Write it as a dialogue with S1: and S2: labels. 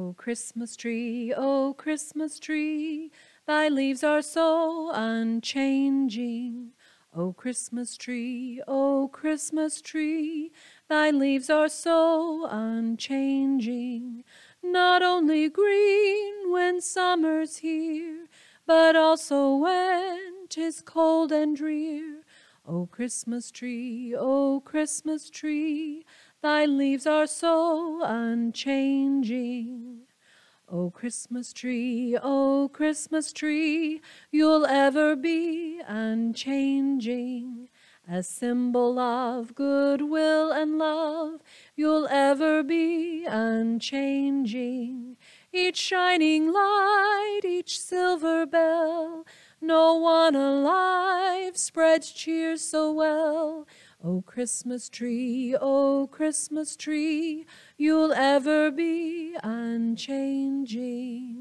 S1: O Christmas tree, thy leaves are so unchanging. O Christmas tree, thy leaves are so unchanging. Not only green when summer's here, but also when 'tis cold and drear. O Christmas tree, thy leaves are so unchanging. O Christmas tree, you'll ever be unchanging. A symbol of goodwill and love, you'll ever be unchanging. Each shining light, each silver bell, no one alive spreads cheer so well. O Christmas tree, you'll ever be unchanging.